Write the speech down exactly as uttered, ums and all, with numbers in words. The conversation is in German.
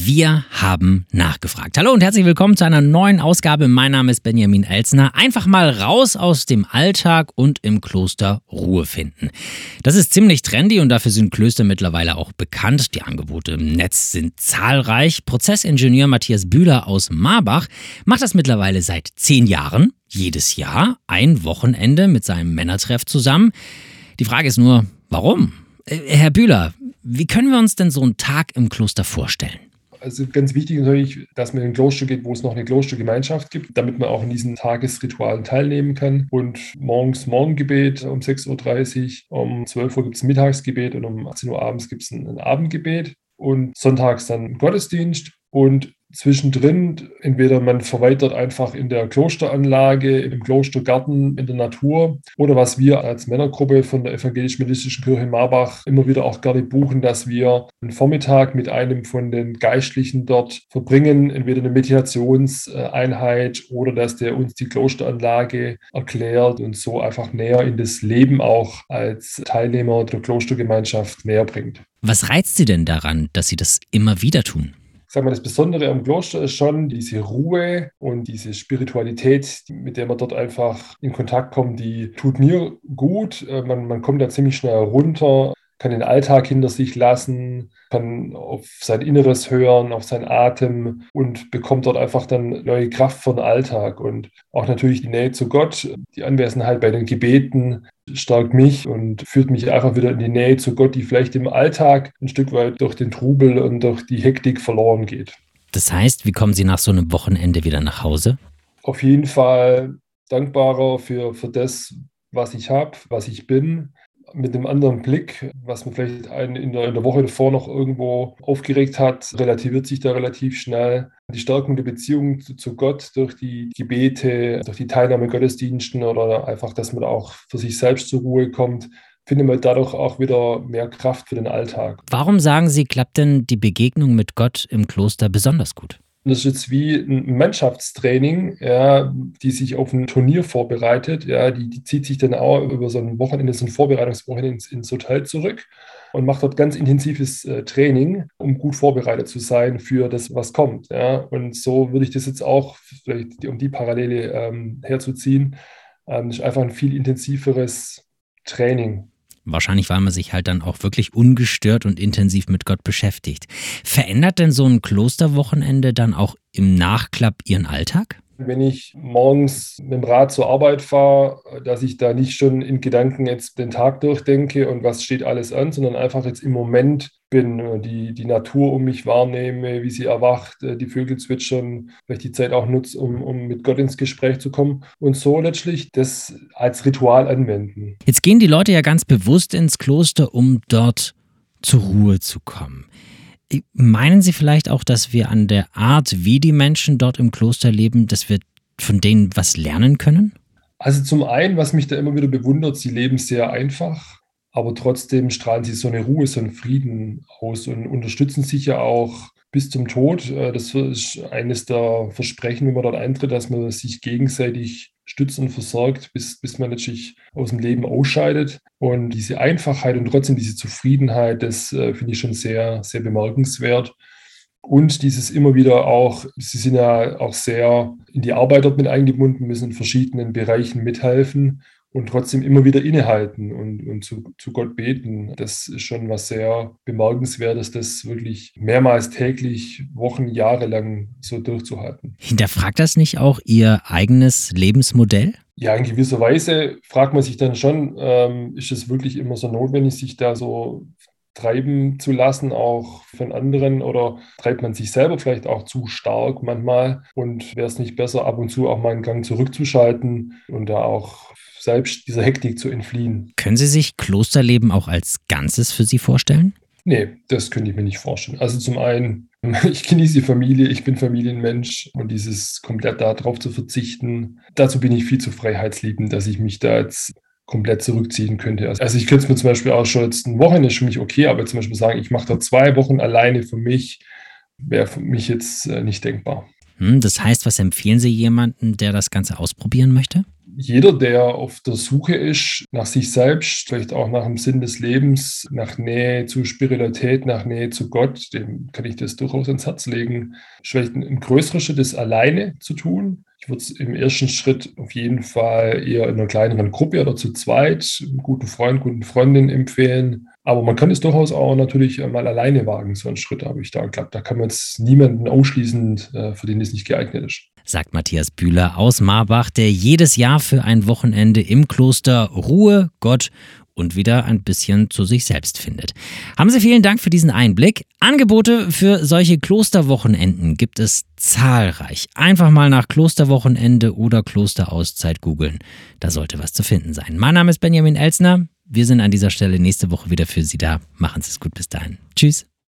Wir haben nachgefragt. Hallo und herzlich willkommen zu einer neuen Ausgabe. Mein Name ist Benjamin Elzner. Einfach mal raus aus dem Alltag und im Kloster Ruhe finden. Das ist ziemlich trendy und dafür sind Klöster mittlerweile auch bekannt. Die Angebote im Netz sind zahlreich. Prozessingenieur Matthias Bühler aus Marbach macht das mittlerweile seit zehn Jahren. Jedes Jahr ein Wochenende mit seinem Männertreff zusammen. Die Frage ist nur, warum? Äh, Herr Bühler, wie können wir uns denn so einen Tag im Kloster vorstellen? Also ganz wichtig natürlich, dass man in ein Kloster geht, wo es noch eine Klostergemeinschaft gibt, damit man auch in diesen Tagesritualen teilnehmen kann. Und morgens Morgengebet um sechs Uhr dreißig, um zwölf Uhr gibt es ein Mittagsgebet und um achtzehn Uhr abends gibt es ein, ein Abendgebet. Und sonntags dann ein Gottesdienst und zwischendrin entweder man verweitert einfach in der Klosteranlage, im Klostergarten, in der Natur oder was wir als Männergruppe von der evangelisch-methodistischen Kirche in Marbach immer wieder auch gerne buchen, dass wir einen Vormittag mit einem von den Geistlichen dort verbringen, entweder eine Meditationseinheit oder dass der uns die Klosteranlage erklärt und so einfach näher in das Leben auch als Teilnehmer der Klostergemeinschaft näher bringt. Was reizt Sie denn daran, dass Sie das immer wieder tun? Ich sage mal, das Besondere am Kloster ist schon diese Ruhe und diese Spiritualität, mit der man dort einfach in Kontakt kommt, die tut mir gut. Man, man kommt da ziemlich schnell runter, kann den Alltag hinter sich lassen, kann auf sein Inneres hören, auf seinen Atem und bekommt dort einfach dann neue Kraft für den Alltag. Und auch natürlich die Nähe zu Gott, die Anwesenheit bei den Gebeten stärkt mich und führt mich einfach wieder in die Nähe zu Gott, die vielleicht im Alltag ein Stück weit durch den Trubel und durch die Hektik verloren geht. Das heißt, wie kommen Sie nach so einem Wochenende wieder nach Hause? Auf jeden Fall dankbarer für, für das, was ich habe, was ich bin. Mit einem anderen Blick, was man vielleicht einen in der, in der Woche davor noch irgendwo aufgeregt hat, relativiert sich da relativ schnell. Die Stärkung der Beziehung zu, zu Gott durch die Gebete, durch die Teilnahme in Gottesdiensten oder einfach, dass man auch für sich selbst zur Ruhe kommt, findet man dadurch auch wieder mehr Kraft für den Alltag. Warum sagen Sie, klappt denn die Begegnung mit Gott im Kloster besonders gut? Das ist jetzt wie ein Mannschaftstraining, ja, die sich auf ein Turnier vorbereitet. Ja, die, die zieht sich dann auch über so ein Wochenende, so ein Vorbereitungswochenende ins, ins Hotel zurück und macht dort ganz intensives äh, Training, um gut vorbereitet zu sein für das, was kommt. Ja. Und so würde ich das jetzt auch, vielleicht um die Parallele ähm, herzuziehen, ähm, das ist einfach ein viel intensiveres Training. Wahrscheinlich, weil man sich halt dann auch wirklich ungestört und intensiv mit Gott beschäftigt. Verändert denn so ein Klosterwochenende dann auch im Nachklapp Ihren Alltag? Wenn ich morgens mit dem Rad zur Arbeit fahre, dass ich da nicht schon in Gedanken jetzt den Tag durchdenke und was steht alles an, sondern einfach jetzt im Moment bin, die, die Natur um mich wahrnehme, wie sie erwacht, die Vögel zwitschern, vielleicht die Zeit auch nutze, um, um mit Gott ins Gespräch zu kommen und so letztlich das als Ritual anwenden. Jetzt gehen die Leute ja ganz bewusst ins Kloster, um dort zur Ruhe zu kommen. Meinen Sie vielleicht auch, dass wir an der Art, wie die Menschen dort im Kloster leben, dass wir von denen was lernen können? Also zum einen, was mich da immer wieder bewundert, sie leben sehr einfach, aber trotzdem strahlen sie so eine Ruhe, so einen Frieden aus und unterstützen sich ja auch bis zum Tod. Das ist eines der Versprechen, wenn man dort eintritt, dass man sich gegenseitig stützt und versorgt, bis, bis man letztlich aus dem Leben ausscheidet. Und diese Einfachheit und trotzdem diese Zufriedenheit, das äh, finde ich schon sehr, sehr bemerkenswert. Und dieses immer wieder auch, sie sind ja auch sehr in die Arbeit dort mit eingebunden, müssen in verschiedenen Bereichen mithelfen und trotzdem immer wieder innehalten und, und zu, zu Gott beten. Das ist schon was sehr Bemerkenswertes, das wirklich mehrmals täglich, Wochen, Jahre lang so durchzuhalten. Hinterfragt das nicht auch Ihr eigenes Lebensmodell? Ja, in gewisser Weise fragt man sich dann schon, ähm, ist es wirklich immer so notwendig, sich da so treiben zu lassen, auch von anderen, oder treibt man sich selber vielleicht auch zu stark manchmal und wäre es nicht besser, ab und zu auch mal einen Gang zurückzuschalten und da auch selbst dieser Hektik zu entfliehen. Können Sie sich Klosterleben auch als Ganzes für Sie vorstellen? Nee, das könnte ich mir nicht vorstellen. Also zum einen, ich genieße die Familie, ich bin Familienmensch und dieses komplett darauf zu verzichten, dazu bin ich viel zu freiheitsliebend, dass ich mich da jetzt komplett zurückziehen könnte. Also ich könnte es mir zum Beispiel auch schon jetzt ein Wochenende ist für mich okay, aber zum Beispiel sagen, ich mache da zwei Wochen alleine für mich, wäre für mich jetzt nicht denkbar. Hm, das heißt, was empfehlen Sie jemandem, der das Ganze ausprobieren möchte? Jeder, der auf der Suche ist nach sich selbst, vielleicht auch nach dem Sinn des Lebens, nach Nähe zu Spiritualität, nach Nähe zu Gott, dem kann ich das durchaus ans Herz legen. Vielleicht ein größerer Schritt ist, alleine zu tun. Ich würde es im ersten Schritt auf jeden Fall eher in einer kleineren Gruppe oder zu zweit, einen guten Freund, guten Freundin empfehlen. Aber man kann es durchaus auch natürlich mal alleine wagen, so einen Schritt habe ich da geklappt. Da kann man jetzt niemanden ausschließen, für den es nicht geeignet ist. Sagt Matthias Bühler aus Marbach, der jedes Jahr für ein Wochenende im Kloster Ruhe, Gott und wieder ein bisschen zu sich selbst findet. Haben Sie vielen Dank für diesen Einblick. Angebote für solche Klosterwochenenden gibt es zahlreich. Einfach mal nach Klosterwochenende oder Klosterauszeit googeln. Da sollte was zu finden sein. Mein Name ist Benjamin Elstner. Wir sind an dieser Stelle nächste Woche wieder für Sie da. Machen Sie es gut bis dahin. Tschüss.